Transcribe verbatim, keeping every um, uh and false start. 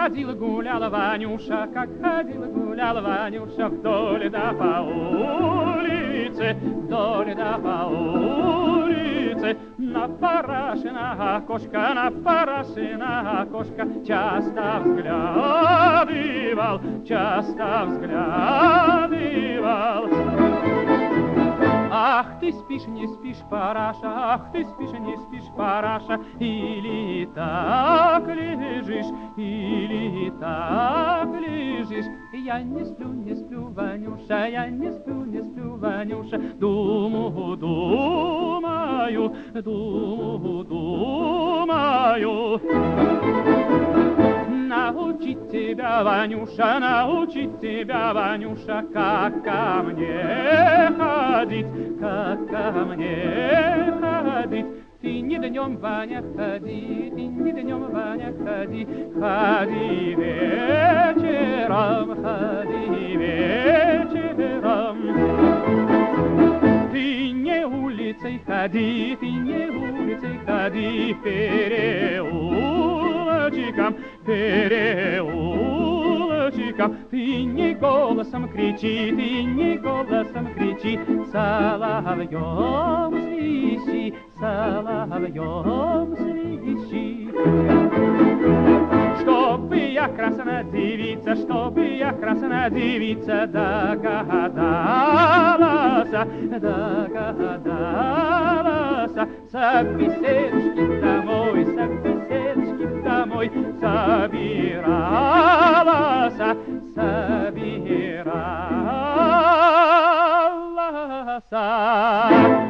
ходила, гуляла Ванюша, как ходила, гуляла Ванюша вдоль да по улице, вдоль да по улице. На Парашина окошко, на Парашина окошко часто взглядывал, часто взглядывал. Ах, ты спишь, не спишь, Параша, ах, ты спишь, не спишь, Параша, или так лежишь, или так лежишь. Я не сплю, не сплю, Ванюша, я не сплю, не сплю, Ванюша, думаю, думаю, думаю, думаю. Научить тебя, Ванюша, научить тебя, Ванюша, как ко мне ходить, как ко мне ходить. Ты не днем, Ваня, ходи, ты не днем, Ваня, ходи, ходи вечером, ходи вечером. Ты не улицей ходи, ты не улицей ходи, переулочком, переулочком. Ты не голосом кричи, ты не голосом кричи, соловьем свищи, соловьем свищи. Чтобы я красная девица, чтобы я красная девица догадалась, догадалась, собеседушки домой, собеседушки домой собиралась, собиралась.